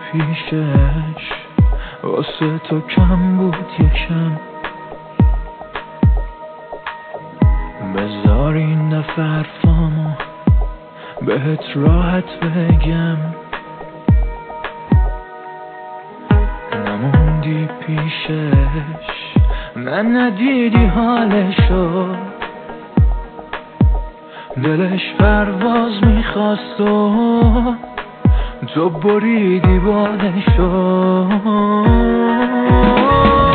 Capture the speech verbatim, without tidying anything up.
پیشش واسه تو کم بود یکم. بذار این دفعه حرفامو بهت راحت بگم، نموندی پیشش نه ندیدی حالشو، دلش پرواز میخواست و تو بریدی بالشو.